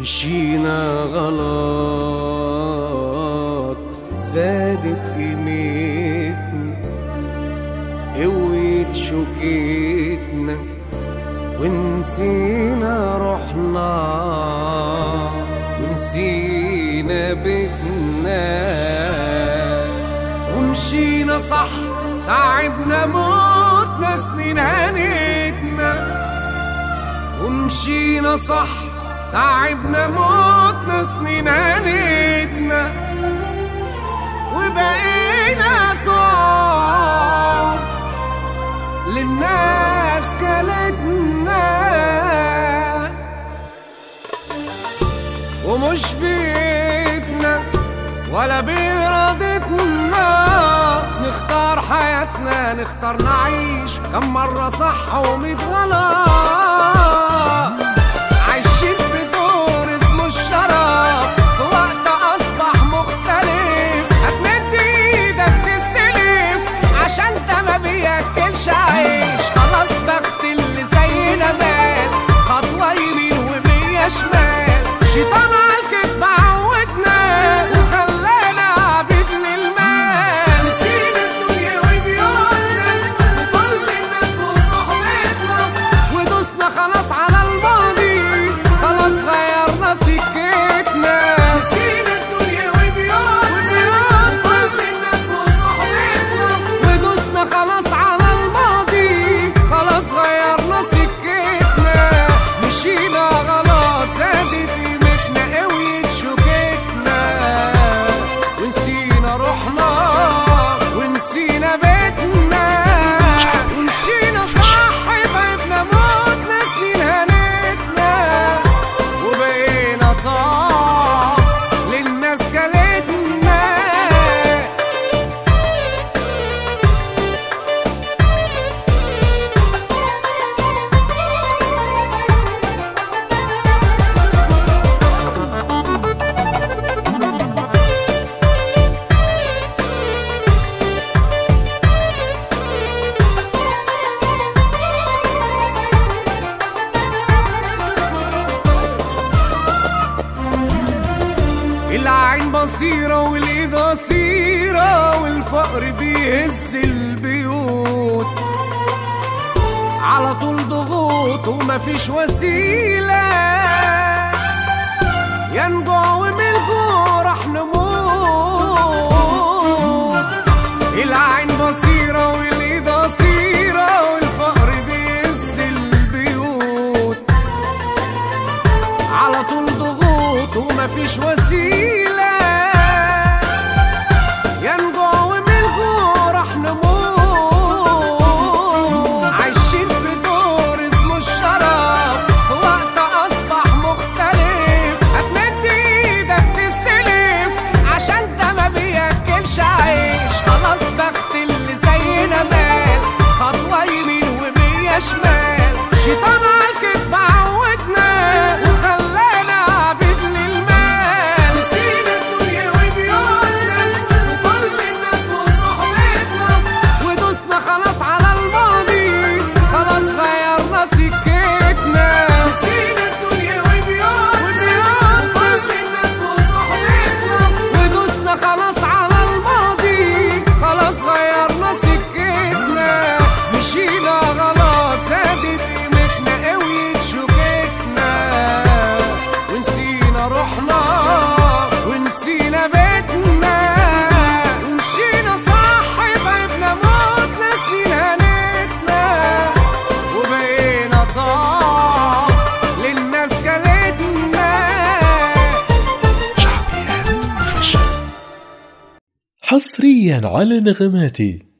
مشينا غلط زادت قيمتنا قويت شوكتنا ونسينا روحنا ونسينا بيتنا ومشينا صح تعبنا موتنا سنين هنتنا ومشينا صح تعبنا موتنا سنين هنتنا وبقينا طعم للناس كلتنا ومش بيتنا ولا بإرادتنا نختار حياتنا نختار نعيش كم مرة صح وميت غلط عايشين في دور اسمه الشرف في وقت أصبح مختلف هتمد ايدك تستلف عشان ده ما بياكلش عيش خلاص بخت اللي زينا مال خطوة يمين ومية شمال شيطان عالكدب عودنا وخلانا عبيد للمال نسينا الدنيا وبيوتنا وكل الناس وصحبتنا ودوسنا خلاص على الماضي خلاص غيرنا سكتنا نسينا الدنيا وبيوتنا وكل الناس وصحبتنا ودوسنا خلاص على الماضي خلاص غيرنا سكتنا مشينا غلط زادت قيمتنا قويت شوكتنا ونسينا روحنا ونسينا بيتنا ومشينا صح تعبنا موتنا سنين هنتنا وبقينا طعم للناس كلتنا العين بصيرة والايد قصيرة والفقر بيهز البيوت على طول ضغوط ومفيش وسيلة يا نجوع ومن الجوع رح نموت العين بصيرة والايد قصيرة والفقر بيهز البيوت على طول ضغوط ومفيش وسيلة يا نجوع ومن الجوع رح نموت عايشين في دور اسمه الشرف في وقت أصبح مختلف هتمد ايدك تستلف عشان ده ما بياكلش عيش خلاص بخت اللي زينا مال خطوة يمين ومية شمال شيطان عالكدب عودنا وخلانا عبيد للمال نسينا الدنيا وبيوتنا وكل الناس وصحبتنا ودوسنا خلاص على الماضي خلاص غيرنا سكتنا نسينا الدنيا وبيوتنا وكل الناس وصحبتنا ودوسنا خلاص على الماضي خلاص غيرنا سكتنا مشينا غلط زادت قيمتنا قويت شوكتنا ونسينا روحنا ونسينا بيتنا ومشينا صح تعبنا موتنا سنين هنتنا وبقينا طعم للناس كلتنا حصريا على نغماتي.